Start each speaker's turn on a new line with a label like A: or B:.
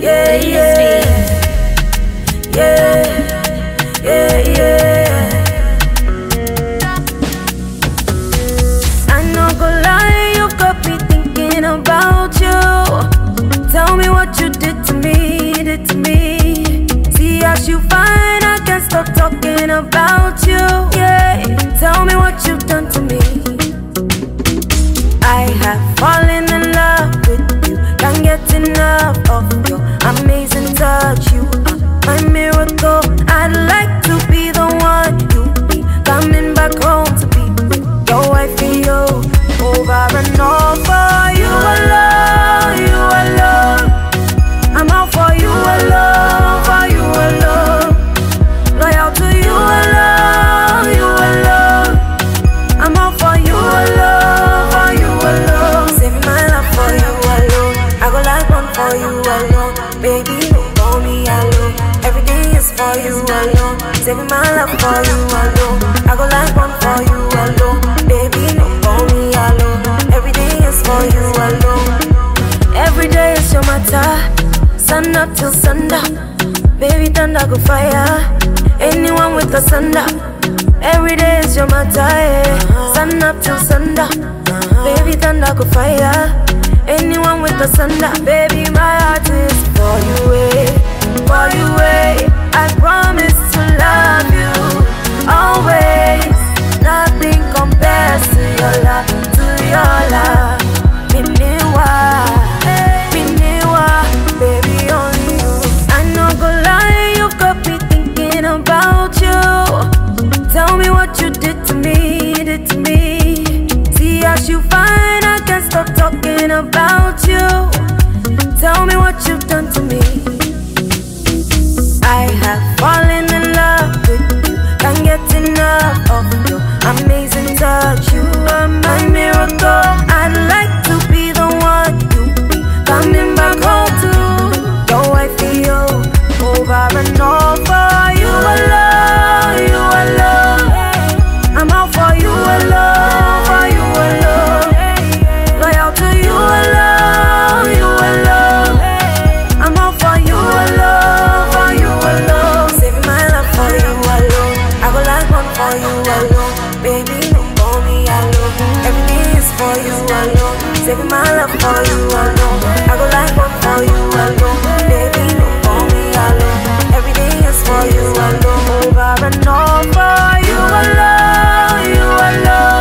A: Yeah, yeah. I no go lie, you got me thinking about you. Tell me what you did to me, See as you find, I can't stop talking about you. Yeah, tell me what you've done to me. I have fallen in love with you. Can't get enough of your amazing touch. You are my miracle. I'd like to be the one you be coming back home to be with your wife and you. Over and over, you alone, you alone. I'm out for you alone, for you alone. Loyal to you alone, you alone. I'm out for you alone, for you alone. Saving my life for you alone. I go like one for you alone. Baby, don't call me alone. Everything is for you alone. Saving my life for you alone. I go like one for you alone. Baby, don't call me alone. Everything is for you alone. Every day is your matter. Sun up till sundown. Baby, thunder go fire. Anyone with the thunder. Every day is your matter, yeah. Sun up till sundown. Baby, thunder go fire. Anyone with the thunder. Baby, my heart is for you, for you, I promise to love you always. Nothing compares to your love, to your love. Miniwa, baby, only you. I no go lie, you got me thinking about you. Tell me what you did to me, See as you find, I can't stop talking about you. Tell me what you've done to me. I have fallen in love with you. Can't get enough of your amazing touch. You are my miracle. I'd like to be the one you be coming back home to. Your wife and you. Over and over, you alone, you alone. I'm out for you alone, for you alone. Loyal to you alone, you alone. I'm out for you alone, for you alone. Saving my life for you alone. I go like one for you alone. Baby, don't call me alone. Everything is for you alone. Saving my life for you alone. I go like one for you alone. Baby, don't call me alone. Everything is for you alone. Over and over, you alone, you alone.